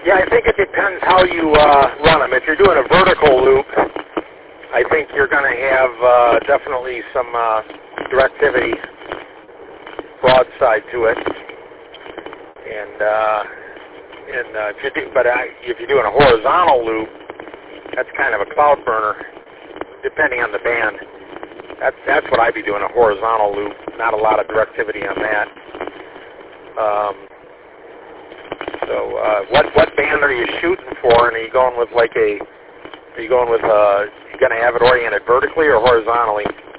Yeah, I think it depends how you run them. If you're doing a vertical loop, I think you're going to have definitely some directivity broadside to it. If you're doing a horizontal loop, that's kind of a cloud burner, depending on the band. That's what I'd be doing, a horizontal loop. Not a lot of directivity on that. What band are you shooting for? And are you going with you going to have it oriented vertically or horizontally?